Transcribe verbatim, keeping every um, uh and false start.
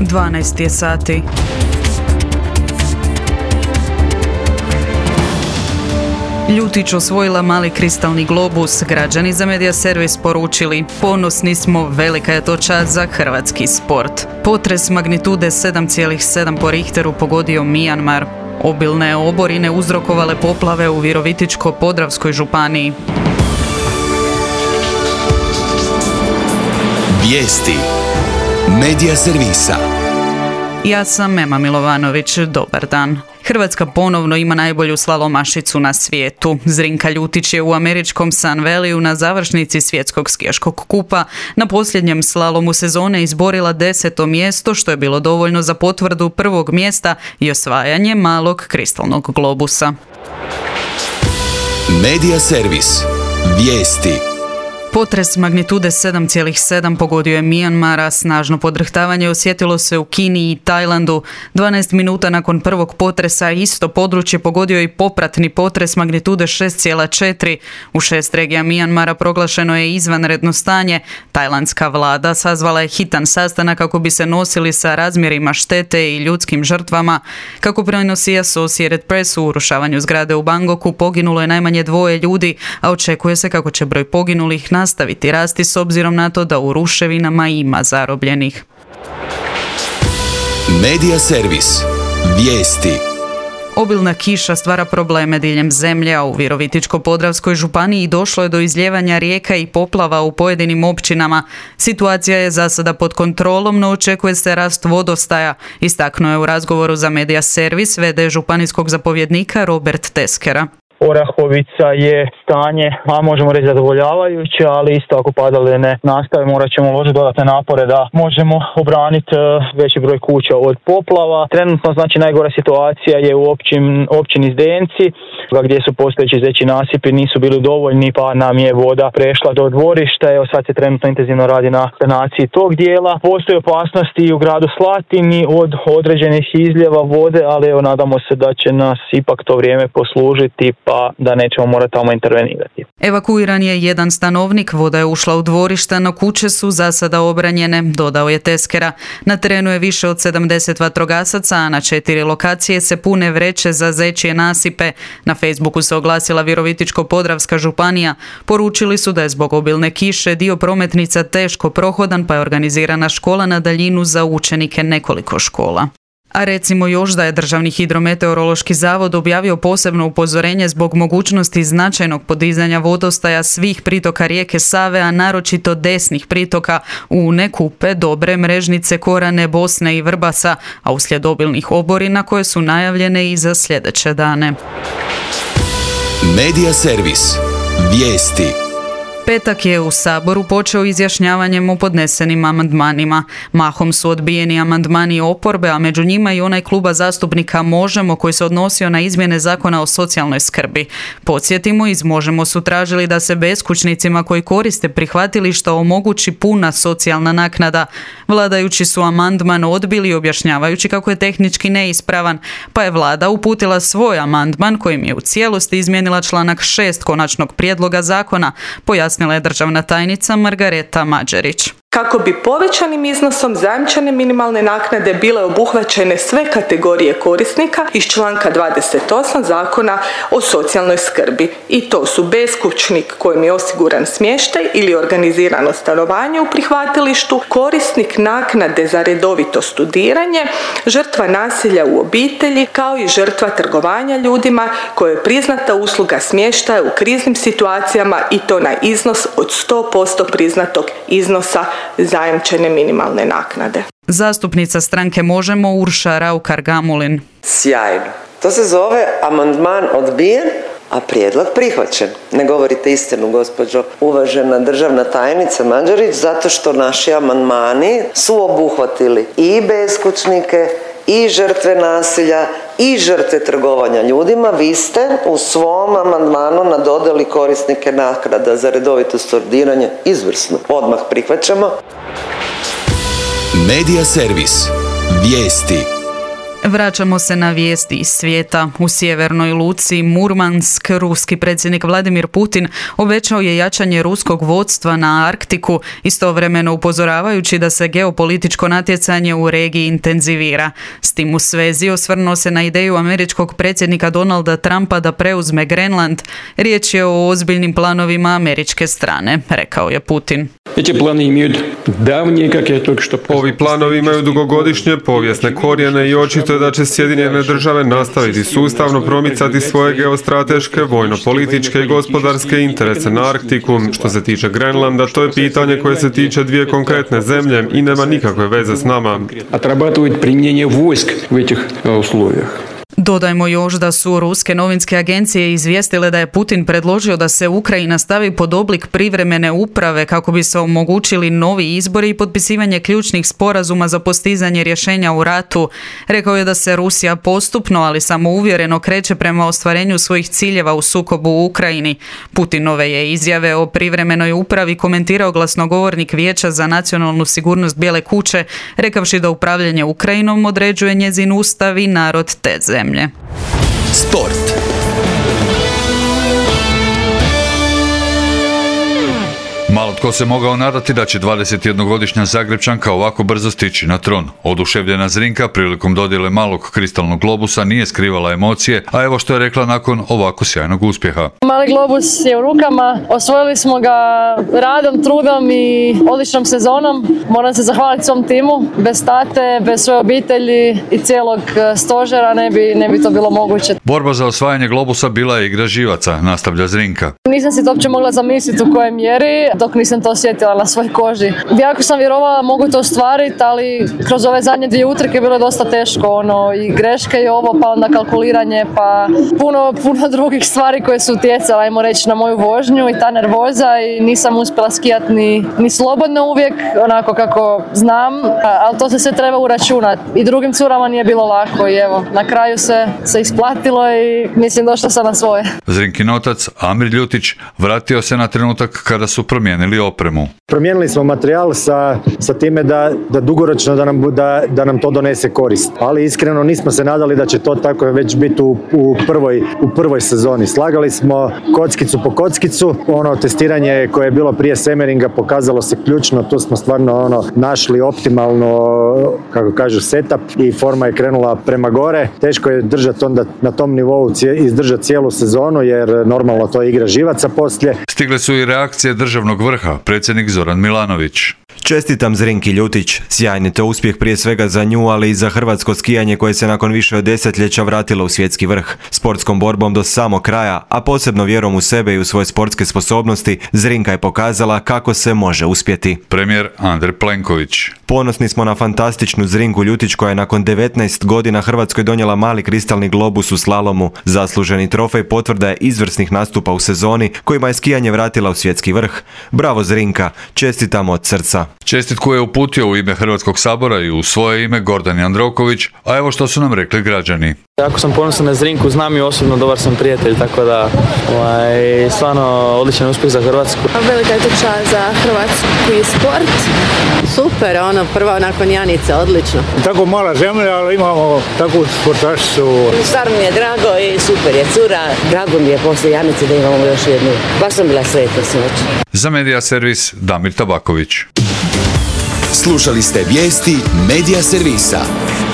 dvanaest je sati. Ljutić osvojila mali kristalni globus. Građani za Media Servis poručili: ponosni smo, velika je to čast za hrvatski sport. Potres magnitude sedam zarez sedam po Richteru pogodio Mijanmar. Obilne oborine uzrokovale poplave u Virovitičko-podravskoj županiji. Vijesti Media Servisa. Ja sam Ema Milovanović, dobar dan. Hrvatska ponovno ima najbolju slalomašicu na svijetu. Zrinka Ljutić je u američkom Sun Valleyu na završnici svjetskog skijaškog kupa na posljednjem slalomu sezone izborila deseto mjesto, što je bilo dovoljno za potvrdu prvog mjesta i osvajanje malog kristalnog globusa. Media Servis. Vijesti. Potres magnitude sedam zarez sedam pogodio je Mijanmara, snažno podrhtavanje osjetilo se u Kini i Tajlandu. dvanaest minuta nakon prvog potresa isto područje pogodio i popratni potres magnitude šest zarez četiri. U šest regija Mijanmara proglašeno je izvanredno stanje. Tajlandska vlada sazvala je hitan sastanak kako bi se nosili sa razmjerima štete i ljudskim žrtvama. Kako prenosi Associated Press, u urušavanju zgrade u Bangkoku poginulo je najmanje dvoje ljudi, a očekuje se kako će broj poginulih na nastaviti rasti s obzirom na to da u ruševinama ima zarobljenih. Media Servis. Vijesti. Obilna kiša stvara probleme diljem zemlje, a u Virovitičko-podravskoj županiji došlo je do izljevanja rijeka i poplava u pojedinim općinama. Situacija je za sada pod kontrolom, no očekuje se rast vodostaja, istaknuo je u razgovoru za Media Servis ve de županijskog zapovjednika Robert Teskera. Orahovica je stanje, a možemo reći zadovoljavajuće, ali isto ako padaline nastave morat ćemo uložiti dodatne napore da možemo obraniti veći broj kuća od poplava. Trenutno znači najgora situacija je u općin, općini Zdenci, gdje su postojeći zeći nasipi nisu bili dovoljni, pa nam je voda prešla do dvorišta. Evo sad se trenutno intenzivno radi na sanaciji tog dijela. Postoje opasnosti i u gradu Slatini od određenih izljeva vode, ali evo nadamo se da će nas ipak to vrijeme poslužiti, pa da nećemo morati tamo intervenirati. Evakuiran je jedan stanovnik, voda je ušla u dvorišta, no kuće su za sada obranjene, dodao je Teskera. Na terenu je više od sedamdeset vatrogasaca, a na četiri lokacije se pune vreće za zečje nasipe. Na Facebooku se oglasila Virovitičko-podravska županija. Poručili su da je zbog obilne kiše dio prometnica teško prohodan, pa je organizirana škola na daljinu za učenike nekoliko škola. A recimo još da je Državni hidrometeorološki zavod objavio posebno upozorenje zbog mogućnosti značajnog podizanja vodostaja svih pritoka rijeke Save, a naročito desnih pritoka u Nekupe, Dobre, Mrežnice, Korane, Bosne i Vrbasa, a uslijed obilnih oborina koje su najavljene i za sljedeće dane. Media Servis. Vijesti. Petak je u Saboru počeo izjašnjavanjem o podnesenim amandmanima. Mahom su odbijeni amandmani oporbe, a među njima i onaj kluba zastupnika Možemo koji se odnosio na izmjene Zakona o socijalnoj skrbi. Podsjetimo, iz Možemo su tražili da se beskućnicima koji koriste prihvatilišta omogući puna socijalna naknada. Vladajući su amandman odbili objašnjavajući kako je tehnički neispravan, pa je vlada uputila svoj amandman kojim je u cijelosti izmijenila članak šest konačnog prijedloga zakona, pojasnila je državna tajnica Margareta Mađerić. Kako bi povećanim iznosom zajamčene minimalne naknade bile obuhvaćene sve kategorije korisnika iz članka dvadeset osam Zakona o socijalnoj skrbi. I to su beskućnik kojim je osiguran smještaj ili organizirano stanovanje u prihvatilištu, korisnik naknade za redovito studiranje, žrtva nasilja u obitelji, kao i žrtva trgovanja ljudima kojoj je priznata usluga smještaja u kriznim situacijama i to na iznos od sto posto priznatog iznosa zajamčene minimalne naknade. Zastupnica stranke Možemo Urša Raukar-Gamulin. Sjajno. To se zove amandman odbijen, a prijedlog prihvaćen. Ne govorite istinu, gospođo uvažena državna tajnica Mađarić, zato što naši amandmani su obuhvatili i beskućnike, i žrtve nasilja, i žrtve trgovanja ljudima. Vi ste u svom amandmanu nadodali korisnike naknada za redovito studiranje. Izvrsno. Odmah prihvaćamo. Media Servis. Vijesti. Vraćamo se na vijesti iz svijeta. U sjevernoj luci Murmansk ruski predsjednik Vladimir Putin obećao je jačanje ruskog vodstva na Arktiku, istovremeno upozoravajući da se geopolitičko natjecanje u regiji intenzivira. S tim u svezi osvrnuo se na ideju američkog predsjednika Donalda Trumpa da preuzme Grenland. Riječ je o ozbiljnim planovima američke strane, rekao je Putin. Ovi planovi imaju dugogodišnje povijesne korijene i očito je da će Sjedinjene države nastaviti sustavno promicati svoje geostrateške, vojno-političke i gospodarske interese na Arktiku. Što se tiče Grenlanda, to je pitanje koje se tiče dvije konkretne zemlje i nema nikakve veze s nama. Dodajmo još da su ruske novinske agencije izvijestile da je Putin predložio da se Ukrajina stavi pod oblik privremene uprave kako bi se omogućili novi izbori i potpisivanje ključnih sporazuma za postizanje rješenja u ratu. Rekao je da se Rusija postupno, ali samouvjereno kreće prema ostvarenju svojih ciljeva u sukobu u Ukrajini. Putinove je izjave o privremenoj upravi komentirao glasnogovornik Vijeća za nacionalnu sigurnost Bijele kuće, rekavši da upravljanje Ukrajinom određuje njezin ustav i narod te zemlje. Sport. Malo tko se mogao nadati da će dvadesetjednogodišnja Zagrepčanka ovako brzo stići na tron. Oduševljena Zrinka prilikom dodjele malog kristalnog globusa nije skrivala emocije, a evo što je rekla nakon ovako sjajnog uspjeha. Mali globus je u rukama, osvojili smo ga radom, trudom i odličnom sezonom. Moram se zahvaliti svom timu, bez tate, bez svoje obitelji i cijelog stožera ne bi, ne bi to bilo moguće. Borba za osvajanje globusa bila je igra živaca, nastavlja Zrinka. Nisam si to uopće mogla zamisliti u kojoj mjeri, dok nisam to osjetila na svojoj koži. Jako sam vjerovala mogu to ostvariti, ali kroz ove zadnje dvije utrke bilo je dosta teško. Ono, i greške i ovo, pa onda kalkuliranje, pa puno, puno drugih stvari koje su utjecale, ajmo reći, na moju vožnju i ta nervoza i nisam uspjela skijati ni, ni slobodno uvijek, onako kako znam, ali to se sve treba uračunati. I drugim curama nije bilo lako i evo, na kraju se, se isplatilo i mislim došla sam na svoje. Zrinkin otac, Amir Ljutić, vratio se na trenutak kada su promijenili opremu. Promijenili smo materijal sa, sa time da, da dugoročno da nam, da, da nam to donese korist. Ali iskreno nismo se nadali da će to tako već biti u, u, prvoj, u prvoj sezoni. Slagali smo kockicu po kockicu. Ono testiranje koje je bilo prije Semeringa pokazalo se ključno. Tu smo stvarno ono, našli optimalno, kako kažu, setup i forma je krenula prema gore. Teško je držati onda na tom nivou, izdržati cijelu sezonu jer normalno to je igra živaca poslije. Stigle su i reakcije državnog vrha, predsjednik Zoran Milanović. Čestitam Zrinki Ljutić. Sjajni to uspjeh prije svega za nju, ali i za hrvatsko skijanje koje se nakon više od desetljeća vratilo u svjetski vrh. Sportskom borbom do samog kraja, a posebno vjerom u sebe i u svoje sportske sposobnosti, Zrinka je pokazala kako se može uspjeti. Premijer Andrej Plenković. Ponosni smo na fantastičnu Zrinku Ljutić koja je nakon devetnaest godina Hrvatskoj donijela mali kristalni globus u slalomu. Zasluženi trofej potvrda je izvrsnih nastupa u sezoni kojima je skijanje vratila u svjetski vrh. Bravo Zrinka, čestitamo od srca. Čestitku je uputio u ime Hrvatskog sabora i u svoje ime Gordan Jandroković, a evo što su nam rekli građani. Jako sam ponosan na Zrinku, znam ju osobno, dobar sam prijatelj, tako da ovaj, stvarno odličan uspjeh za Hrvatsku. Velika je to čast za hrvatski sport. Super, ono, prva nakon Janice, odlično. Tako mala zemlja, ali imamo takvu sportašicu. Stvarno mi je drago i super je cura. Drago mi je poslije Janice da imamo još jednu. Baš sam bila sretna sinoć. Za Medija Servis Damir Tabaković. Slušali ste vijesti Medija Servisa.